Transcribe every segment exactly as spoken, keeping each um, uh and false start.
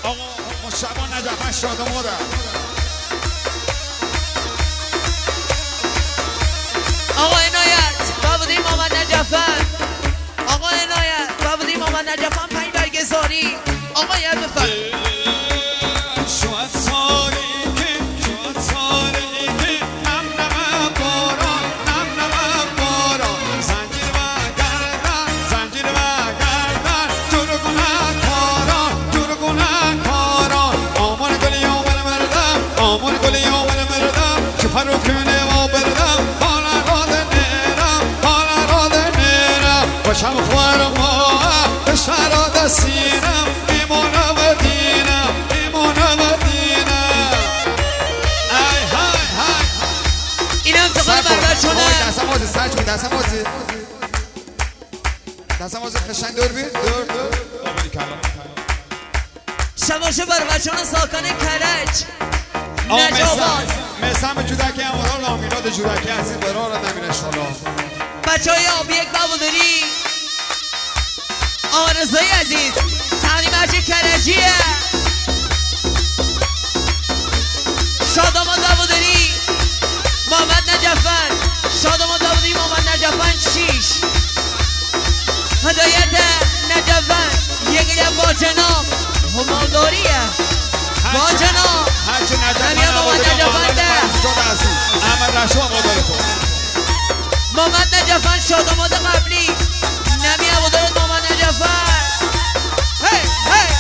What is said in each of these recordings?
آقا مشتبه نجفن شادموده آقا عنایت بابودی محمد نجفن آقا عنایت بابودی محمد نجفن پنج برگزاری آقا یه بفرم باشم خوارم به شراد سینم ایمانه و دینم ایمانه و دینم ای های های این انتقال بربر شده دستم بازی سرچ بید دستم بازی دستم بازی خشنگ دور بید دور دور شباشه بربر شده ساکن کرج نجاباد مثل جودکی هم ورال آمیناد جودکی هستید برای را نمین اشتالا بچه های آبی یک بابودری آرزوی عزیز تقدیم هرچی کرجیه شادامان بابودری محمد نجفن شادامان بابودری محمد نجفن شیش هدایت نجفن یک گریه با جناب همالداریه با جناب هرچی نجفن آبادری محمد فرزاد عزیز احمد رشو آباداری تو محمد نجفن شاداماد قبلی نمی عبادارت محمد نجفن هی هی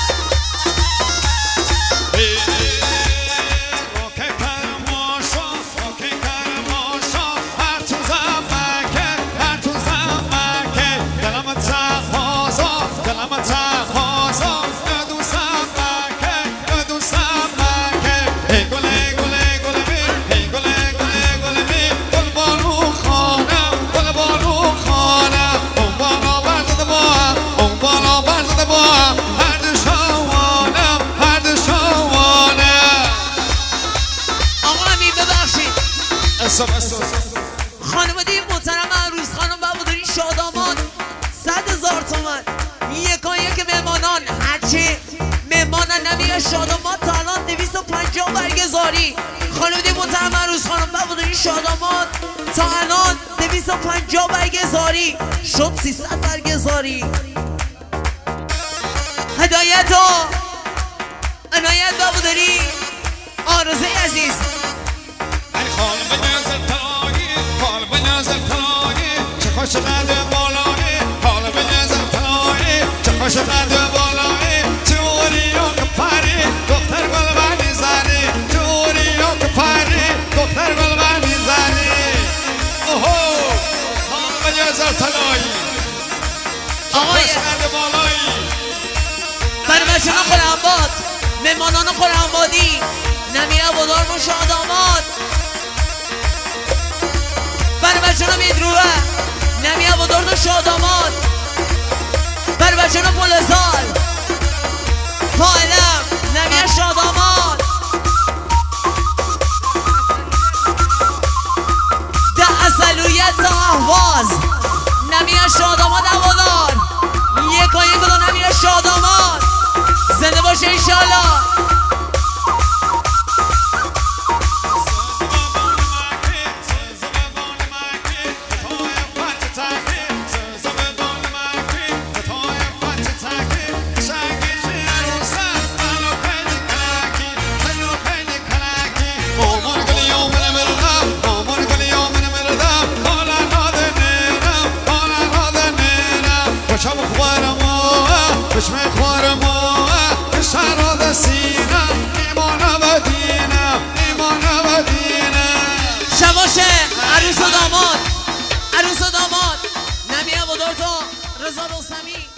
خانم دی محترم عروس خانم بابودری شاداماد صد هزار تومن یکان یک مهمانان هرچی مهمانان نمیگه شاداماد تا الان دویست و پنجاه برگزاری خانم دی محترم عروس خانم بابودری شاداماد تا الان دویست و پنجاه برگزاری شد سیصد برگزاری هدایت ها عنایت بابودری آرزوی عزیز خال بنازل تلایی خال بنازل تلایی چه خوش قد بالایی خال بنازل تلایی چه خوش قد بالایی توری و کپاری دختر گل بانی زنی توری و کپاری دختر گل بانی زنی اوهو خال بنازل تلایی چه خوش قد بالایی برمشان خورنباد مهمانان خورنبادی نمیر عبادار و شاداماد بر بچه‌ها میدروه نمی عبادار و شاداماد بر بچه‌ها پولزال پایلم نمی شاداماد ده اصلویت تا احواز نمی شاداماد عبادار یکا یک دو نمی شاداماد زنده باشه انشالله بشم خوارم و شراد سینم ایمانه و دینم ایمانه و دینم شباشه عروس و داماد عروس و داماد نمی عبادار تا رضا رستمی